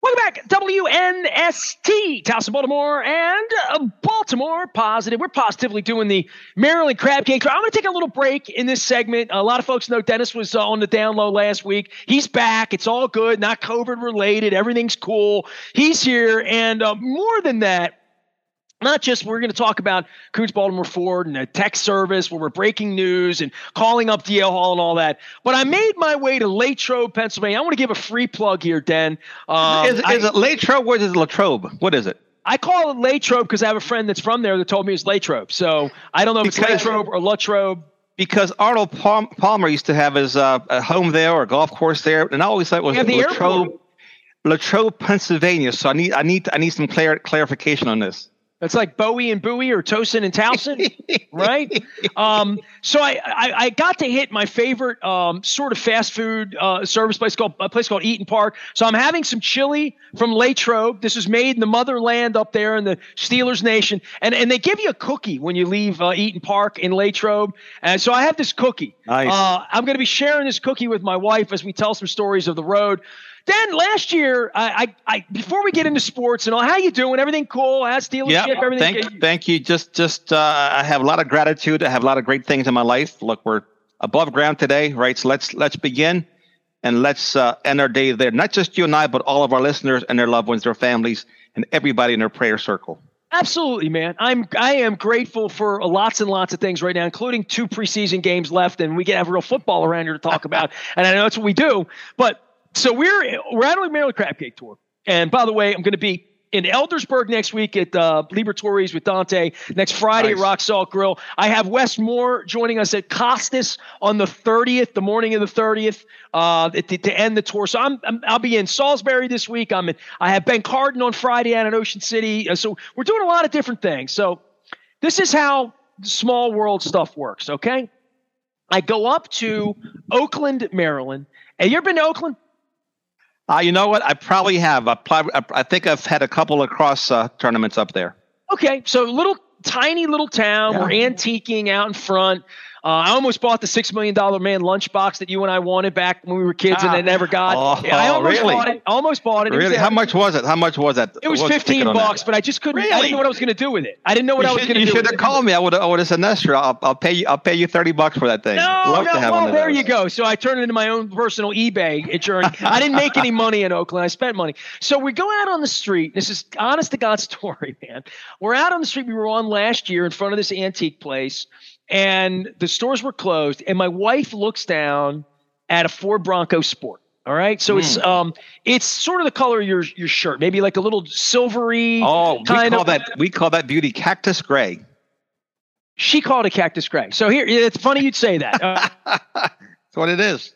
Welcome back, WNST, Towson, Baltimore, and Baltimore Positive. We're positively doing the Maryland Crab Cake. I'm going to take a little break in this segment. A lot of folks know Dennis was on the down low last week. He's back. It's all good, not COVID related. Everything's cool. He's here, and more than that, not just we're going to talk about Coons Baltimore Ford and the tech service where we're breaking news and calling up DL Hall and all that. But I made my way to Latrobe, Pennsylvania. I want to give a free plug here, Den. Is it Latrobe or is it Latrobe? What is it? I call it Latrobe because I have a friend that's from there that told me it's Latrobe. So I don't know if it's Latrobe or Latrobe. Because Arnold Palmer used to have his a home there or a golf course there, and I always thought it was Latrobe, Pennsylvania. So I need some clarification on this. It's like Bowie and Bowie or Tosin and Towson, right? So I got to hit my favorite sort of fast food service place called Eaton Park. So I'm having some chili from Latrobe. This is made in the motherland up there in the Steelers Nation, and they give you a cookie when you leave Eaton Park in Latrobe. And so I have this cookie. Nice. I'm going to be sharing this cookie with my wife as we tell some stories of the road. Then last year, I before we get into sports and all, how you doing? Everything cool? How's dealership? Everything? Thank you. Just I have a lot of gratitude. I have a lot of great things in my life. Look, we're above ground today, right? So let's begin and let's end our day there. Not just you and I, but all of our listeners and their loved ones, their families, and everybody in their prayer circle. Absolutely, man. I am grateful for lots and lots of things right now, including 2 preseason games left, and we can have real football around here to talk about. And I know that's what we do, but. So we're out on the Maryland Crab Cake Tour. And by the way, I'm going to be in Eldersburg next week at Liberatories with Dante. Next Friday at Rock Salt Grill. I have Wes Moore joining us at Costas on the 30th, the morning of the 30th, to end the tour. So I'll be in Salisbury this week. I have Ben Cardin on Friday out at Ocean City. So we're doing a lot of different things. So this is how small world stuff works, okay? I go up to Oakland, Maryland. Have you ever been to Oakland? You know what? I probably have. I think I've had a couple of cross tournaments up there. Okay, so tiny little town. Yeah. We're antiquing out in front. I almost bought the $6 Million Man lunchbox that you and I wanted back when we were kids and I never got. I almost bought it. Really? How much was it? It was $15, but I just couldn't. Really? I didn't know what I was going to do with it. I didn't know what I was going to do. You should have called me. I would have said, Nestor, I'll pay you $30 for that thing. No. There you go. So I turned it into my own personal eBay journey. I didn't make any money in Oakland. I spent money. So we go out on the street. This is honest to God story, man. We're out on the street. We were on last year in front of this antique place. And the stores were closed, and my wife looks down at a Ford Bronco Sport. All right, so it's sort of the color of your shirt, maybe like a little silvery. Oh, we call that beauty cactus gray. She called it cactus gray. So here, it's funny you'd say that. That's what it is.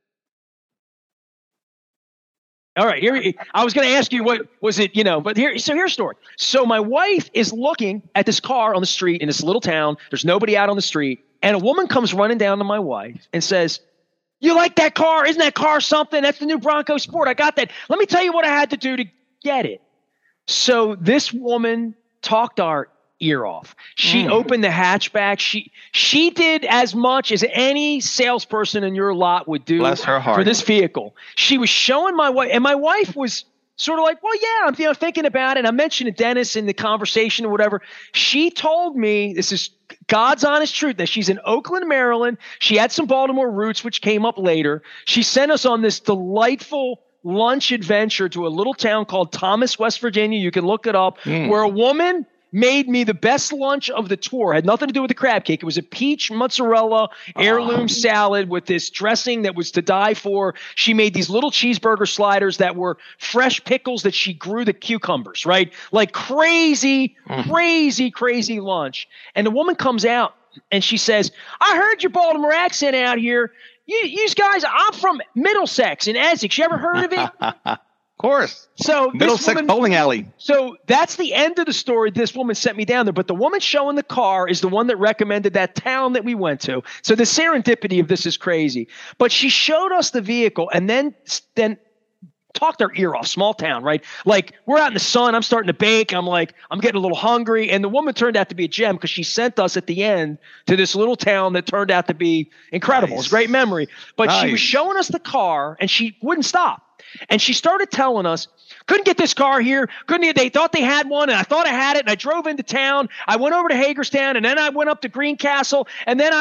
All right, here I was going to ask you what was it, but here's the story. So my wife is looking at this car on the street in this little town. There's nobody out on the street, and a woman comes running down to my wife and says, "You like that car? Isn't that car something? That's the new Bronco Sport. I got that. Let me tell you what I had to do to get it." So this woman talked our ear off. She opened the hatchback. She did as much as any salesperson in your lot would do. Bless her heart. For this vehicle. She was showing my wife, and my wife was sort of like, "Well, yeah, I'm thinking about it." I mentioned to Dennis in the conversation or whatever. She told me, this is God's honest truth, that she's in Oakland, Maryland. She had some Baltimore roots, which came up later. She sent us on this delightful lunch adventure to a little town called Thomas, West Virginia. You can look it up, where a woman made me the best lunch of the tour. It had nothing to do with the crab cake. It was a peach mozzarella heirloom salad with this dressing that was to die for. She made these little cheeseburger sliders that were fresh pickles that she grew the cucumbers, right? Like crazy lunch. And the woman comes out and she says, "I heard your Baltimore accent out here. You guys, I'm from Middlesex in Essex. You ever heard of it?" Of course. So Middlesex bowling alley. So that's the end of the story. This woman sent me down there, but the woman showing the car is the one that recommended that town that we went to. So the serendipity of this is crazy. But she showed us the vehicle and then talked our ear off. Small town, right? Like we're out in the sun. I'm starting to bake. I'm getting a little hungry. And the woman turned out to be a gem because she sent us at the end to this little town that turned out to be incredible. Nice. It's a great memory. But she was showing us the car and she wouldn't stop. And she started telling us, couldn't get this car here. They thought they had one, and I thought I had it, and I drove into town. I went over to Hagerstown, and then I went up to Greencastle, and then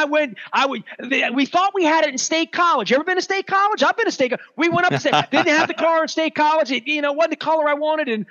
we thought we had it in State College. You ever been to State College? I've been to State College. We went up to didn't have the car in State College. It, wasn't the color I wanted, and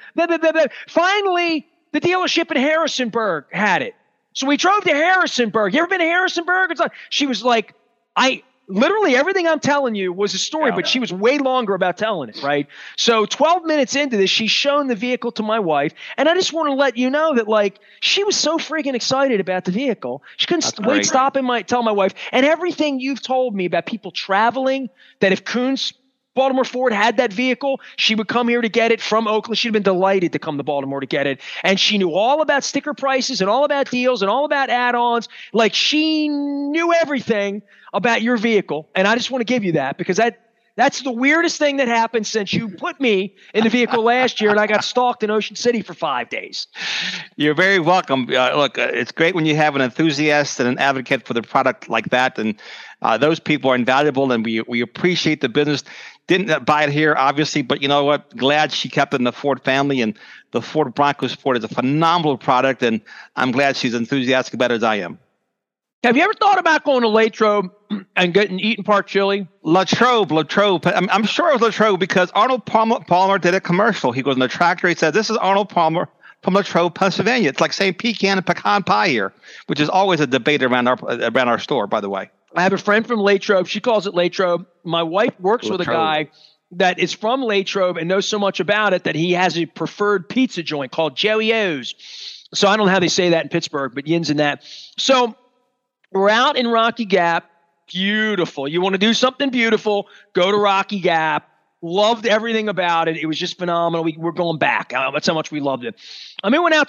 finally, the dealership in Harrisonburg had it. So we drove to Harrisonburg. You ever been to Harrisonburg? She was like, literally everything I'm telling you was a story, but she was way longer about telling it, right? So 12 minutes into this, she's shown the vehicle to my wife, and I just want to let you know that, like, she was so freaking excited about the vehicle. She couldn't wait to stop and tell my wife. And everything you've told me about people traveling, that if Koons Baltimore Ford had that vehicle, she would come here to get it from Oakland. She'd have been delighted to come to Baltimore to get it. And she knew all about sticker prices and all about deals and all about add-ons. Like, she knew everything about your vehicle. And I just want to give you that, because that's the weirdest thing that happened since you put me in the vehicle last year and I got stalked in Ocean City for 5 days. You're very welcome. Look, it's great when you have an enthusiast and an advocate for the product like that. And those people are invaluable, and we appreciate the business. Didn't buy it here, obviously, but you know what? Glad she kept it in the Ford family, and the Ford Bronco Sport is a phenomenal product, and I'm glad she's enthusiastic about it as I am. Have you ever thought about going to Latrobe and getting Eaton Park chili? Latrobe. I'm sure it was Latrobe, because Arnold Palmer did a commercial. He goes in the tractor. He said, "This is Arnold Palmer from Latrobe, Pennsylvania." It's like saying pecan and pecan pie here, which is always a debate around our store, by the way. I have a friend from Latrobe. She calls it Latrobe. My wife works with a guy that is from Latrobe and knows so much about it that he has a preferred pizza joint called Joey O's. So I don't know how they say that in Pittsburgh, but yins and that. So we're out in Rocky Gap. Beautiful. You want to do something beautiful, go to Rocky Gap. Loved everything about it. It was just phenomenal. We're going back. That's how much we loved it. I mean, we went out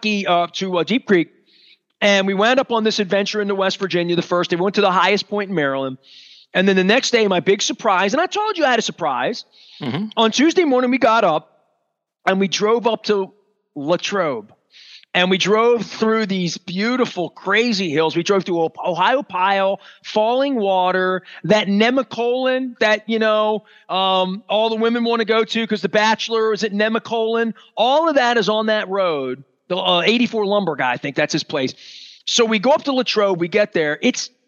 to Deep Creek, and we wound up on this adventure into West Virginia the first day. We went to the highest point in Maryland. And then the next day, my big surprise, and I told you I had a surprise. Mm-hmm. On Tuesday morning, we got up, and we drove up to Latrobe. And we drove through these beautiful, crazy hills. We drove through Ohiopyle, Falling Water, that Nemacolin that, all the women want to go to because The Bachelor is at Nemacolin. All of that is on that road. The 84 Lumber guy, I think that's his place. So we go up to Latrobe. We get there.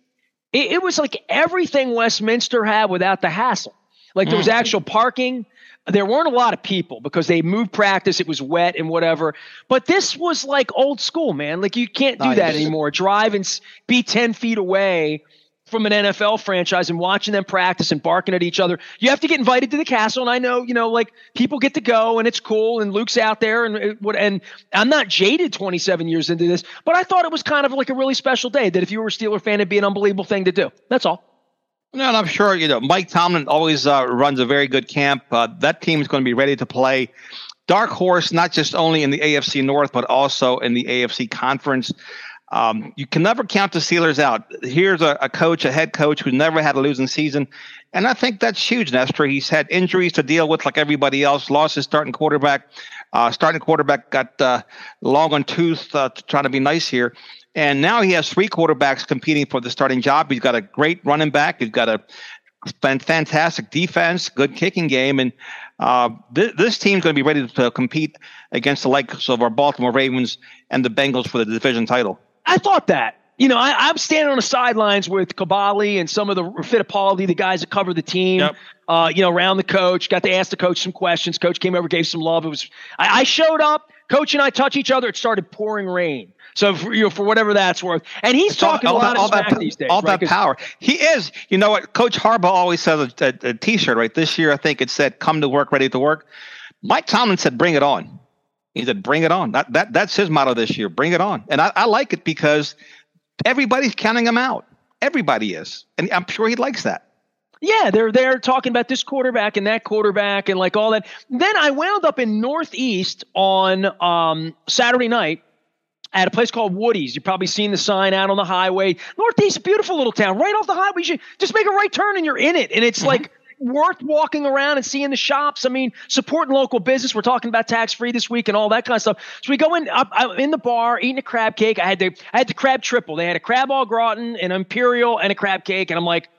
It was like everything Westminster had without the hassle. Like, there was actual parking. There weren't a lot of people because they moved practice. It was wet and whatever. But this was like old school, man. Like, you can't do that anymore. Drive and be 10 feet away from an NFL franchise and watching them practice and barking at each other. You have to get invited to the castle. And I know, like, people get to go and it's cool. And Luke's out there and I'm not jaded 27 years into this, but I thought it was kind of like a really special day that if you were a Steeler fan, it'd be an unbelievable thing to do. That's all. No, and I'm sure, Mike Tomlin always runs a very good camp. That team is going to be ready to play. Dark horse, not just only in the AFC North, but also in the AFC Conference. You can never count the Steelers out. Here's a head coach who never had a losing season. And I think that's huge, Nestor. He's had injuries to deal with like everybody else, lost his starting quarterback. Starting quarterback got long on tooth trying to be nice here. And now he has 3 quarterbacks competing for the starting job. He's got a great running back. He's got a fantastic defense, good kicking game. And this team's going to be ready to compete against the likes of our Baltimore Ravens and the Bengals for the division title. I thought that. I'm standing on the sidelines with Kabali and some of the Fittipaldi, the guys that cover the team, around the coach. Got to ask the coach some questions. Coach came over, gave some love. I showed up. Coach and I touch each other. It started pouring rain. So, for whatever that's worth. And he's talking a lot of smack these days. All that power. He is. You know what? Coach Harbaugh always says a T-shirt, right? This year, I think it said, "Come to work, ready to work." Mike Tomlin said, "Bring it on." He said, "Bring it on." That's his motto this year. Bring it on. And I like it because everybody's counting him out. Everybody is. And I'm sure he likes that. Yeah, they're talking about this quarterback and that quarterback and like all that. Then I wound up in Northeast on Saturday night at a place called Woody's. You've probably seen the sign out on the highway. Northeast, a beautiful little town, right off the highway. You should just make a right turn and you're in it. And it's like worth walking around and seeing the shops. I mean, supporting local business. We're talking about tax-free this week and all that kind of stuff. So we go in, I'm in the bar, eating a crab cake. I had the crab triple. They had a crab au gratin, an imperial, and a crab cake. And I'm like,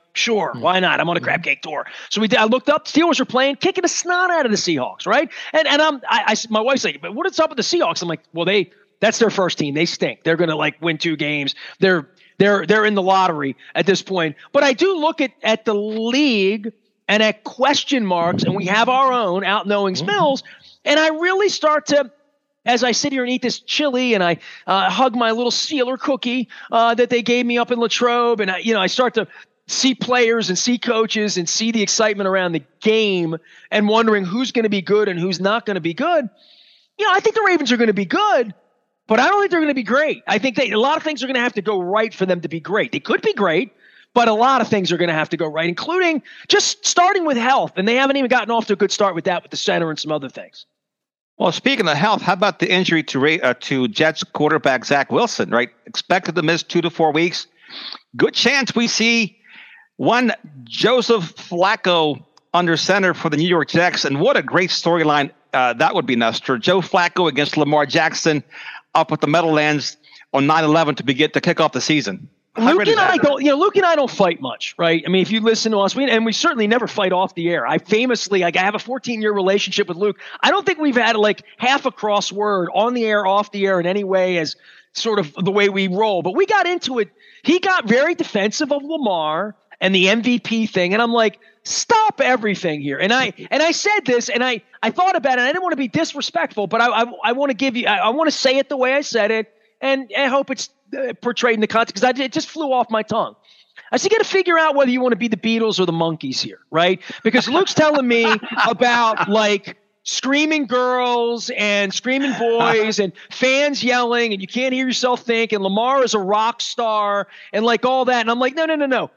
sure, why not? I'm on a crab cake tour. So I looked up, Steelers were playing, kicking the snot out of the Seahawks, right? And my wife's like, but what is up with the Seahawks? I'm like, well, that's their first team. They stink. They're going to like win 2 games. They're in the lottery at this point. But I do look at the league and at question marks, and we have our own out knowing Mills. And I really start to, as I sit here and eat this chili and I hug my little Steeler cookie that they gave me up in Latrobe, and I start to see players and see coaches and see the excitement around the game and wondering who's going to be good and who's not going to be good. I think the Ravens are going to be good, but I don't think they're going to be great. I think a lot of things are going to have to go right for them to be great. They could be great, but a lot of things are going to have to go right, including just starting with health. And they haven't even gotten off to a good start with that, with the center and some other things. Well, speaking of health, how about the injury to Jets quarterback Zach Wilson, right? Expected to miss 2 to 4 weeks. Good chance we see one Joseph Flacco under center for the New York Jets. And what a great storyline that would be, Nestor. Joe Flacco against Lamar Jackson up at the Meadowlands on 9/11 to kick off the season. Luke and I don't fight much, right? I mean, if you listen to us, we certainly never fight off the air. I famously, I have a 14-year relationship with Luke. I don't think we've had like half a crossword on the air, off the air in any way as sort of the way we roll. But we got into it. He got very defensive of Lamar and the MVP thing, and I'm like, stop everything here. And I said this, and I thought about it. I didn't want to be disrespectful, but I want to give you, I want to say it the way I said it, and I hope it's portrayed in the context, because it just flew off my tongue. I said, you got to figure out whether you want to be the Beatles or the Monkees here, right? Because Luke's telling me about like screaming girls and screaming boys and fans yelling, and you can't hear yourself think, and Lamar is a rock star and like all that. And I'm like, no.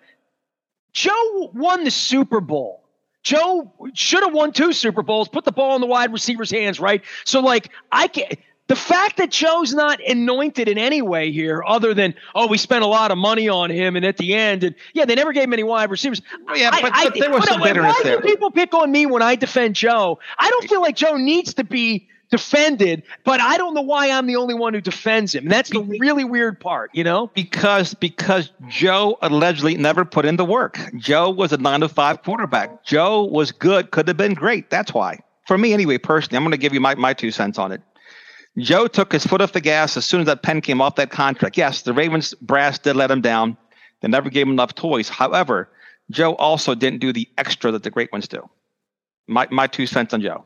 Joe won the Super Bowl. Joe should have won 2 Super Bowls, put the ball in the wide receiver's hands, right? So like the fact that Joe's not anointed in any way here other than, we spent a lot of money on him, and at the end, and they never gave him any wide receivers. Yeah, but there was some bitterness there. Why do people pick on me when I defend Joe? I don't feel like Joe needs to be defended, but I don't know why I'm the only one who defends him. And that's the really weird part, Because Joe allegedly never put in the work. Joe was a 9-to-5 quarterback. Joe was good, could have been great. That's why. For me anyway, personally, I'm going to give you my 2 cents on it. Joe took his foot off the gas as soon as that pen came off that contract. Yes, the Ravens brass did let him down. They never gave him enough toys. However, Joe also didn't do the extra that the great ones do. My 2 cents on Joe.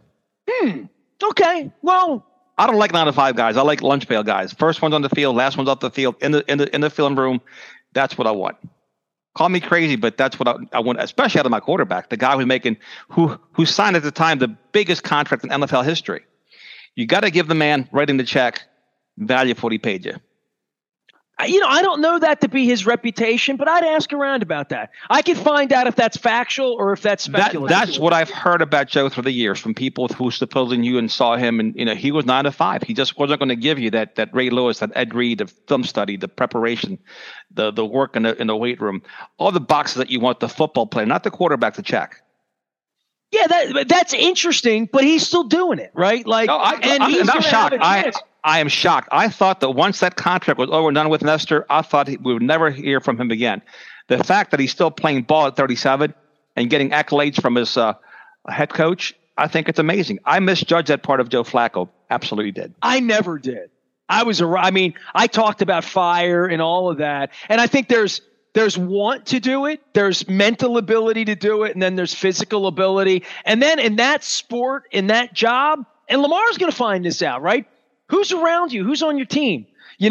Okay. Well, I don't like 9-to-5 guys. I like lunch pail guys. First one's on the field, last one's off the field, in the film room. That's what I want. Call me crazy, but that's what I want, especially out of my quarterback, the guy who signed at the time the biggest contract in NFL history. You got to give the man writing the check value for what he paid you. I don't know that to be his reputation, but I'd ask around about that. I could find out if that's factual or if that's speculative. That's what I've heard about Joe through the years from people who supposedly knew and saw him, and he was 9-to-5. He just wasn't going to give you that Ray Lewis, that Ed Reed, the film study, the preparation, the work in the weight room, all the boxes that you want the football player, not the quarterback, to check. Yeah, that's interesting, but he's still doing it, right? Like, I'm shocked. I am shocked. I thought that once that contract was over and done with, Nestor, I thought we would never hear from him again. The fact that he's still playing ball at 37 and getting accolades from his head coach, I think it's amazing. I misjudged that part of Joe Flacco. Absolutely did. I never did. I talked about fire and all of that, and I think there's want to do it, there's mental ability to do it, and then there's physical ability. And then in that sport, in that job, and Lamar's going to find this out, right? Who's around you? Who's on your team?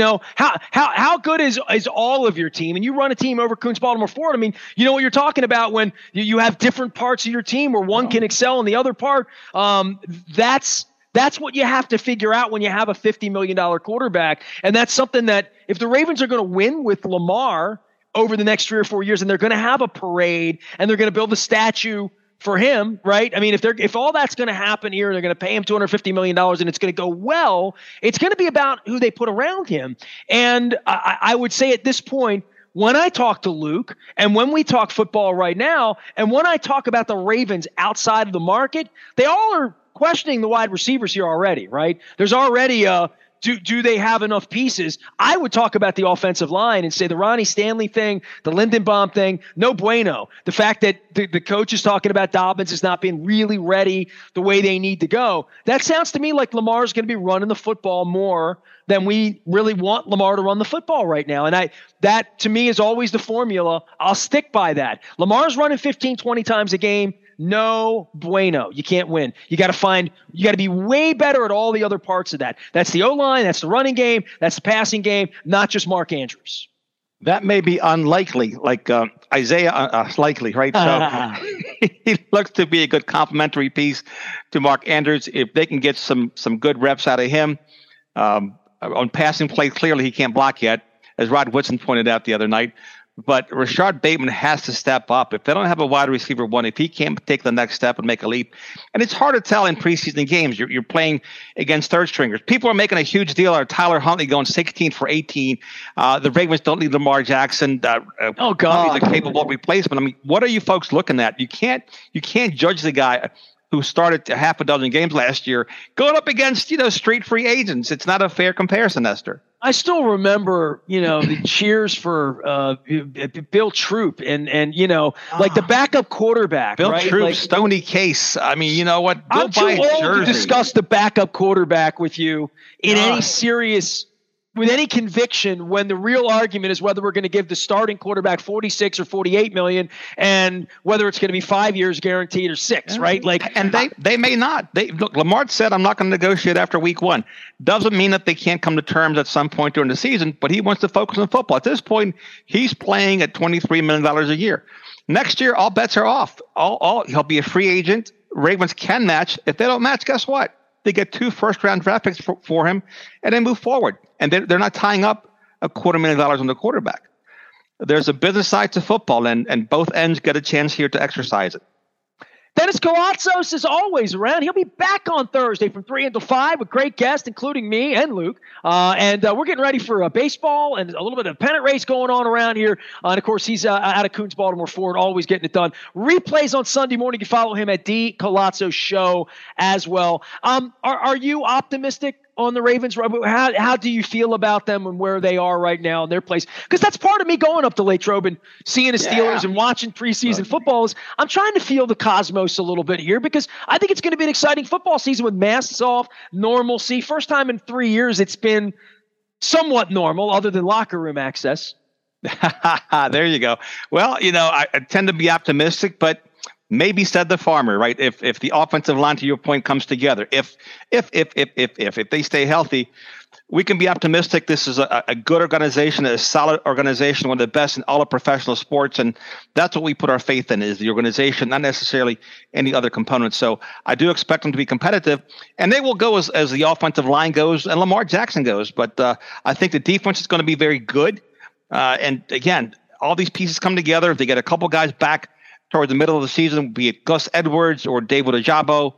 How good is all of your team? And you run a team over Coons Baltimore Ford. I mean, you know what you're talking about when you have different parts of your team where one can excel in the other part. That's what you have to figure out when you have a $50 million quarterback. And that's something that if the Ravens are going to win with Lamar over the next 3 or 4 years, and they're going to have a parade and they're going to build a statue for him, right? I mean, if all that's going to happen here, they're going to pay him $250 million and it's going to go well, it's going to be about who they put around him. And I would say at this point, when I talk to Luke and when we talk football right now, and when I talk about the Ravens outside of the market, they all are questioning the wide receivers here already, right? There's already do they have enough pieces? I would talk about the offensive line and say the Ronnie Stanley thing, the Lindenbaum thing, no bueno. The fact that the coach is talking about Dobbins has not been really ready the way they need to go. That sounds to me like Lamar's going to be running the football more than we really want Lamar to run the football right now. And that to me is always the formula. I'll stick by that. Lamar's running 15, 20 times a game. No bueno. You can't win. You got to be way better at all the other parts of that. That's the O-line. That's the running game. That's the passing game, not just Mark Andrews. That may be unlikely, like Isaiah likely, right? So he looks to be a good complementary piece to Mark Andrews. If they can get some good reps out of him on passing play, clearly he can't block yet, as Rod Woodson pointed out the other night. But Rashard Bateman has to step up. If they don't have a wide receiver one, if he can't take the next step and make a leap, and it's hard to tell in preseason games. You're playing against third stringers. People are making a huge deal out of Tyler Huntley going 16 for 18. The Ravens don't need Lamar Jackson. Oh God, he's a capable replacement. I mean, what are you folks looking at? You can't judge the guy who started half a dozen games last year going up against street free agents. It's not a fair comparison, Esther. I still remember, the cheers for Bill Troop and like the backup quarterback. Bill right? Troop, like, Stoney Case. I mean, you know what? I'm too old to discuss the backup quarterback with you in any serious. With any conviction, when the real argument is whether we're going to give the starting quarterback 46 or 48 million, and whether it's going to be 5 years guaranteed or 6, right? And they may not. Look, Lamar said, "I'm not going to negotiate after week 1." Doesn't mean that they can't come to terms at some point during the season, but he wants to focus on football. At this point, he's playing at $23 million a year. Next year, all bets are off. He'll be a free agent. Ravens can match. If they don't match, guess what? They get 2 first-round draft picks for him, and they move forward. And they're not tying up $250,000 on the quarterback. There's a business side to football, and both ends get a chance here to exercise it. Dennis Colatzos is always around. He'll be back on Thursday from 3 until 5 with great guests, including me and Luke. And we're getting ready for baseball and a little bit of pennant race going on around here. And, of course, he's out of Coons, Baltimore Ford, always getting it done. Replays on Sunday morning. You follow him at D. Colatzos Show as well. Are you optimistic on the Ravens? How do you feel about them and where they are right now in their place? Because that's part of me going up to Latrobe and seeing the Steelers and watching preseason football is I'm trying to feel the cosmos a little bit here because I think it's going to be an exciting football season with masks off, normalcy. First time in 3 years it's been somewhat normal other than locker room access. There you go. Well, I tend to be optimistic, but maybe said the farmer, right? If the offensive line, to your point, comes together, if they stay healthy, we can be optimistic. This is a good organization, a solid organization, one of the best in all of professional sports, and that's what we put our faith in, is the organization, not necessarily any other components. So I do expect them to be competitive, and they will go as the offensive line goes and Lamar Jackson goes. But I think the defense is going to be very good. And again, all these pieces come together. If they get a couple guys back toward the middle of the season, be it Gus Edwards or David Ojabo,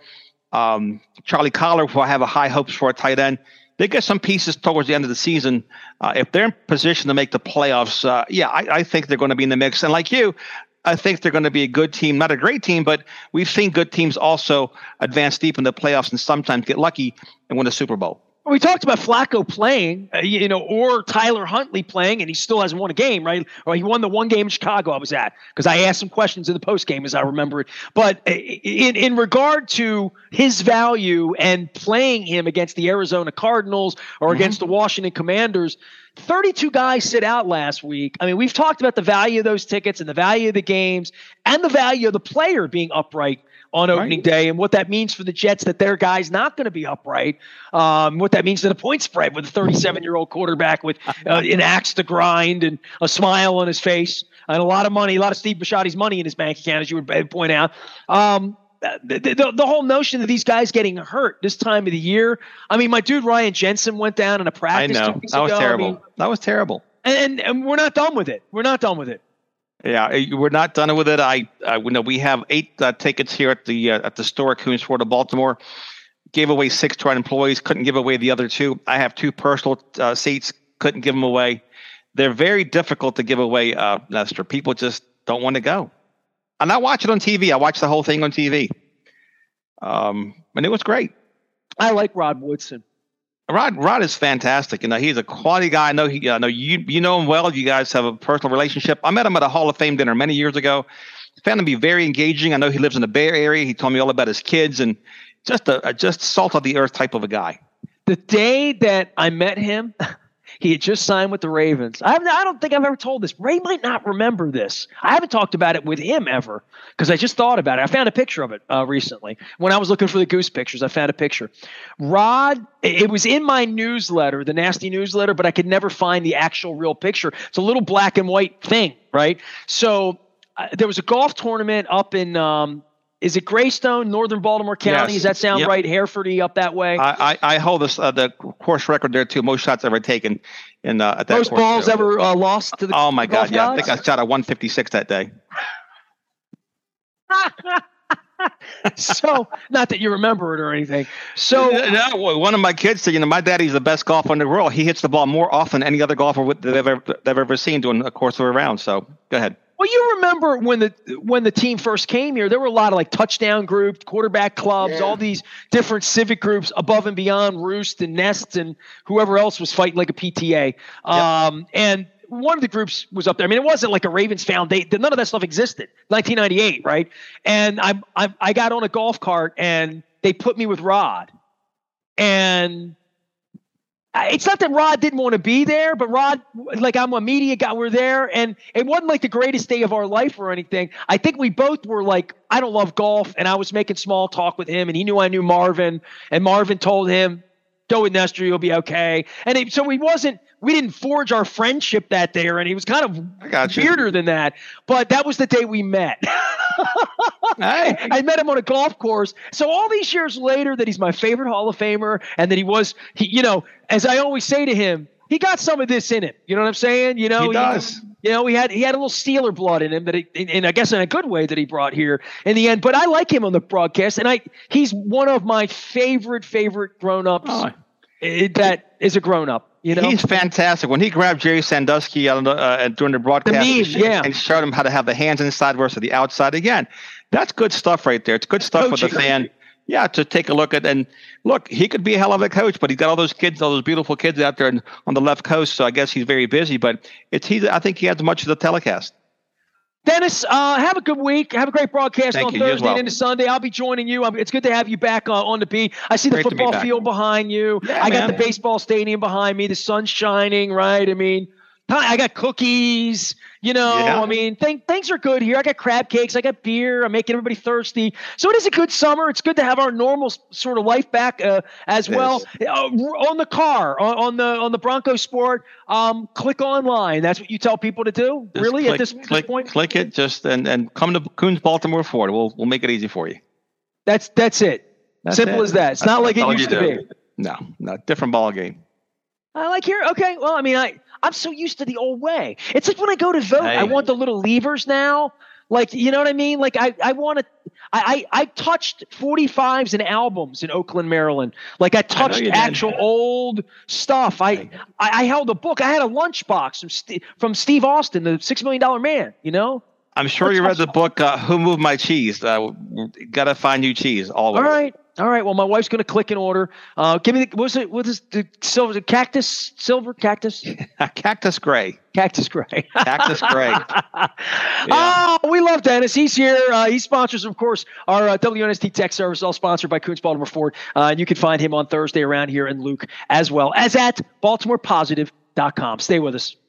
Charlie Collar, who I have a high hopes for a tight end. They get some pieces towards the end of the season. If they're in position to make the playoffs, I think they're going to be in the mix. And like you, I think they're going to be a good team, not a great team, but we've seen good teams also advance deep in the playoffs and sometimes get lucky and win a Super Bowl. We talked about Flacco playing, or Tyler Huntley playing, and he still hasn't won a game, right? Or he won the one game in Chicago I was at because I asked some questions in the post game as I remember it. But in regard to his value and playing him against the Arizona Cardinals or against the Washington Commanders, 32 guys sit out last week. I mean, we've talked about the value of those tickets and the value of the games and the value of the player being upright on opening day and what that means for the Jets that their guy's not going to be upright, what that means to the point spread with a 37-year-old quarterback with an axe to grind and a smile on his face and a lot of money, a lot of Steve Bisciotti's money in his bank account, as you would point out. The whole notion of these guys getting hurt this time of the year. I mean, my dude Ryan Jensen went down in a practice. I know. 2 weeks that was ago. terrible. I mean, that was terrible. And we're not done with it. We're not done with it. Yeah, we're not done with it. We have 8 tickets here at the store at Coons Ford of Baltimore. Gave away 6 to our employees. Couldn't give away the other 2. I have 2 personal seats. Couldn't give them away. They're very difficult to give away, Lester. People just don't want to go. And I watch it on TV. I watch the whole thing on TV. And it was great. I like Rod Woodson. Rod is fantastic. He's a quality guy. I know I know you know him well. You guys have a personal relationship. I met him at a Hall of Fame dinner many years ago. Found him to be very engaging. I know he lives in the Bay Area. He told me all about his kids and just salt of the earth type of a guy. The day that I met him, he had just signed with the Ravens. I don't think I've ever told this. Ray might not remember this. I haven't talked about it with him ever because I just thought about it. I found a picture of it recently. When I was looking for the Goose pictures, I found a picture. Rod, it was in my newsletter, the Nasty newsletter, but I could never find the actual real picture. It's a little black and white thing, right? So there was a golf tournament up in is it Greystone, northern Baltimore County? Yes. Does that sound right? Hereford-y up that way? I hold the course record there, too. Most shots ever taken at that Most course balls too. ever lost to the Oh, my golf God, yeah. I gods? think I shot a 156 that day. So, not that you remember it or anything. So, one of my kids said, my daddy's the best golfer in the world. He hits the ball more often than any other golfer they've ever seen doing a course of a round. So, go ahead. well, you remember when the team first came here, there were a lot of like touchdown groups, quarterback clubs, all these different civic groups above and beyond Roost and Nest and whoever else was fighting like a PTA. And one of the groups was up there. I mean, it wasn't like a Ravens Foundation. None of that stuff existed. 1998, right? And I got on a golf cart and they put me with Rod. And it's not that Rod didn't want to be there, but Rod, like I'm a media guy, we're there, and it wasn't like the greatest day of our life or anything. I think we both were like, I don't love golf, and I was making small talk with him, and he knew I knew Marvin, and Marvin told him, go with Nestor, you'll be okay. And so we didn't forge our friendship that day, and he was kind of weirder than that. But that was the day we met. I met him on a golf course. So all these years later that he's my favorite Hall of Famer and that he as I always say to him, he got some of this in him. You know what I'm saying? He does. He had a little Steeler blood in him and I guess in a good way that he brought here in the end. But I like him on the broadcast, and he's one of my favorite grown-ups that is a grown-up. He's fantastic. When he grabbed Jerry Sandusky during the broadcast and showed him how to have the hands inside versus the outside, again, that's good stuff right there. It's good stuff for the fan. Yeah, to take a look at. And look, he could be a hell of a coach, but he's got all those beautiful kids out there on the left coast, so I guess he's very busy. But I think he adds much to the telecast. Dennis, have a good week. Have a great broadcast on Thursday and into Sunday. I'll be joining you. It's good to have you back on the beat. I see the football field behind you. Yeah, I got the baseball stadium behind me. The sun's shining, right? I mean, I got cookies. I mean, things are good here. I got crab cakes. I got beer. I'm making everybody thirsty. So it is a good summer. It's good to have our normal sort of life back as well. On the car, on the Bronco Sport, click online. That's what you tell people to do? Just really? At this point? Click it and come to Coons Baltimore Ford. We'll make it easy for you. That's it. Simple as that. It's not like it used to be. No, different ball game. I like here. Okay. Well, I mean, I'm so used to the old way. It's like when I go to vote, I want the little levers now. Like, you know what I mean? Like I want to, I touched 45s and albums in Oakland, Maryland. Like I touched actual old stuff. I held a book. I had a lunchbox from Steve Austin, the $6 Million Man, I'm sure you read the book, Who Moved My Cheese? Got to find new cheese always. All right. Well, my wife's going to click in order. Give me what is the silver cactus? Cactus Gray. Cactus Gray. Cactus Gray. Yeah. Oh, we love Dennis. He's here. He sponsors, of course, our WNST Tech Service, all sponsored by Coons Baltimore Ford. And you can find him on Thursday around here in Luke, as well as at BaltimorePositive.com. Stay with us.